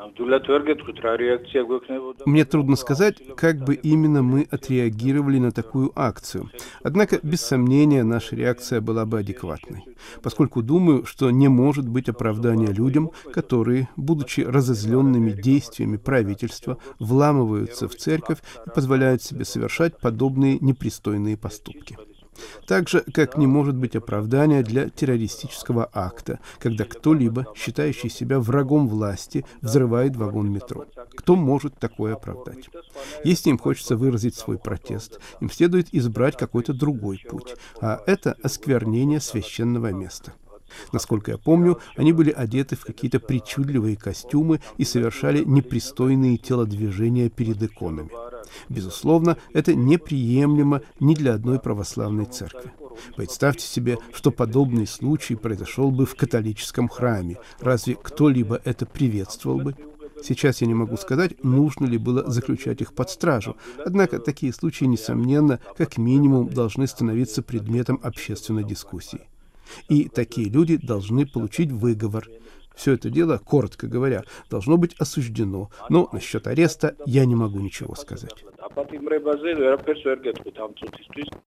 Мне трудно сказать, как бы именно мы отреагировали на такую акцию. Однако, без сомнения, наша реакция была бы адекватной, поскольку думаю, что не может быть оправдания людям, которые, будучи разозленными действиями правительства, вламываются в церковь и позволяют себе совершать подобные непристойные поступки. Так же, как не может быть оправдания для террористического акта, когда кто-либо, считающий себя врагом власти, взрывает вагон метро. Кто может такое оправдать? Если им хочется выразить свой протест, им следует избрать какой-то другой путь, а это осквернение священного места. Насколько я помню, они были одеты в какие-то причудливые костюмы и совершали непристойные телодвижения перед иконами. Безусловно, это неприемлемо ни для одной православной церкви. Представьте себе, что подобный случай произошел бы в католическом храме. Разве кто-либо это приветствовал бы? Сейчас я не могу сказать, нужно ли было заключать их под стражу. Однако такие случаи, несомненно, как минимум должны становиться предметом общественной дискуссии. И такие люди должны получить выговор. Все это дело, коротко говоря, должно быть осуждено, но насчет ареста я не могу ничего сказать.